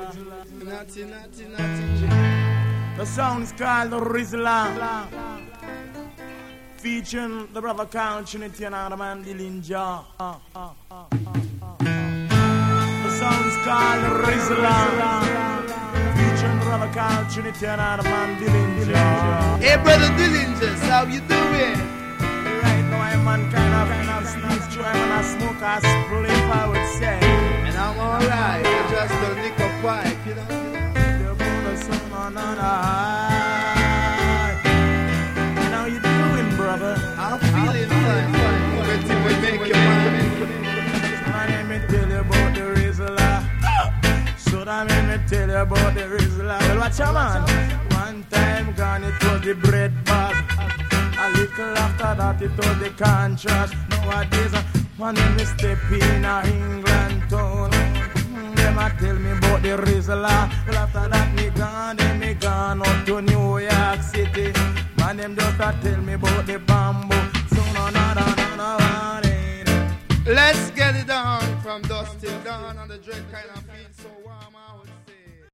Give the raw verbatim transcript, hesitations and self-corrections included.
Natty, natty, natty. The song is called the Rizla, featuring the brother Count Trinity and the man Dillinger. The song is called the Rizla, featuring the brother Count Trinity and the man Dillinger. Hey, brother Dillinger, how you doing? Right now I'm on kind of, kind of sneeze through, I'm on a smoke a spliff, I would say. And I'm alright, I just don't nick a pipe, you know. You put a song on the high. And how you doing, brother? I'm feeling fine, fine. When you will make your mind. Let me tell you about the Rizla. So that let me tell you about the Rizla. Well, watch out, man. One time gone, it was the bread bag. A little after that, it was the contrast. Nowadays, when me step in a England town, them a tell me about the Rizla. Well, after that, me gone, then me gone up to New York City. Man, them just a tell me about the bamboo. So no, no, no, no, no, no. Let's get it on from dusk till dawn, and the dread kind of feels so warm out.